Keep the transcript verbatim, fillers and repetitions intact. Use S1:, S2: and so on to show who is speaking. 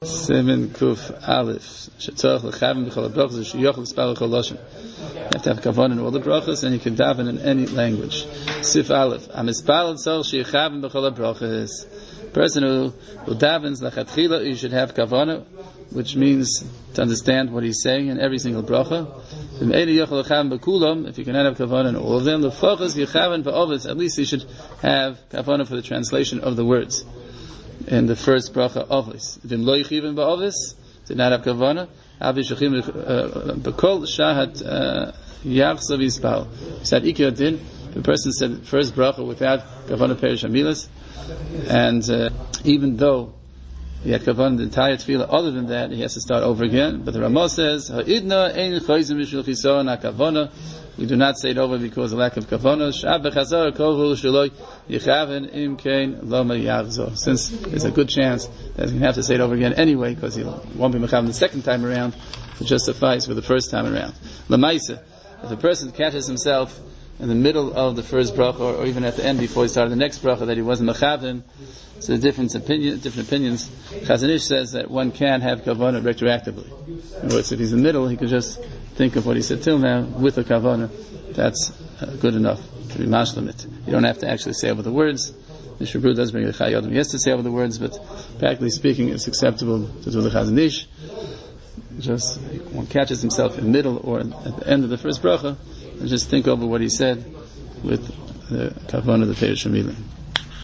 S1: Simin Kuf Aleph. Shetzorach lechavim b'chol habrachos sheyochel l'spal b'chol lashon. You have to have kavanah in all the brachos, and you can daven in any language. Sif Aleph. Amispal tzol sheyechavim b'chol habrachos. Person who who davens lachatchila, you should have kavanah, which means to understand what he's saying in every single bracha. If you cannot have kavanah in all of them, at least you should have kavanah for the translation of the words in the first bracha ovlis. If lo yichivim ba'ovis, did not have kavanah, avi shachim b'kol shahat yachzav yispal. Said ikiyot din. The person said first bracha without kavanah perish hamilas, and uh, even though he had kavanah the entire tefillah, other than that, he has to start over again. But the Ramah says, "Ha'idna ein chayzim mishul chisaron ha'kavanah." We do not say it over because of lack of kavanah. Sh'ab b'chazar kovu sheloi yichaven im kein loma yachzor. Since there's a good chance that he's going to have to say it over again anyway, because he won't be mechaven the second time around, to just suffice for the first time around. Lamaisa, if a person catches himself in the middle of the first bracha, or, or even at the end before he started the next bracha, that he wasn't mechaven, so different opinion, different opinions. Chazon Ish says that one can have kavanah retroactively. In other words, if he's in the middle, he could just think of what he said till now with a kavanah. That's uh, good enough to be mashlim it. You don't have to actually say over the words. The Shibru does bring the Chai Yodim. He has to say over the words, but practically speaking, it's acceptable to do the Chazon Ish. Just one catches himself in the middle or at the end of the first bracha, and just think over what he said with the kavanah, the Perish Hamilim.